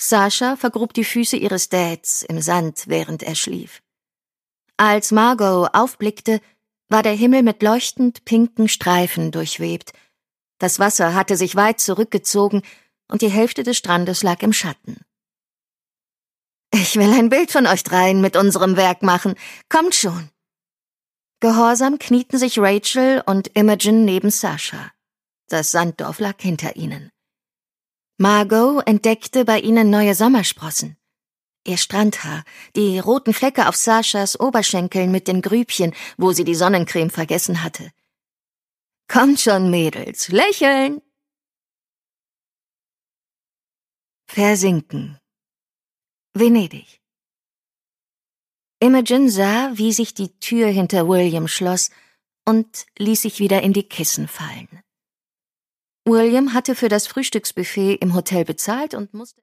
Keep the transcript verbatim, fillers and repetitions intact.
Sasha vergrub die Füße ihres Dads im Sand, während er schlief. Als Margot aufblickte, war der Himmel mit leuchtend pinken Streifen durchwebt. Das Wasser hatte sich weit zurückgezogen und die Hälfte des Strandes lag im Schatten. »Ich will ein Bild von euch dreien mit unserem Werk machen. Kommt schon!« Gehorsam knieten sich Rachel und Imogen neben Sasha. Das Sanddorf lag hinter ihnen. Margot entdeckte bei ihnen neue Sommersprossen. Ihr Strandhaar, die roten Flecke auf Sashas Oberschenkeln mit den Grübchen, wo sie die Sonnencreme vergessen hatte. »Kommt schon, Mädels, lächeln!« Versinken. Venedig. Imogen sah, wie sich die Tür hinter William schloss und ließ sich wieder in die Kissen fallen. William hatte für das Frühstücksbuffet im Hotel bezahlt und musste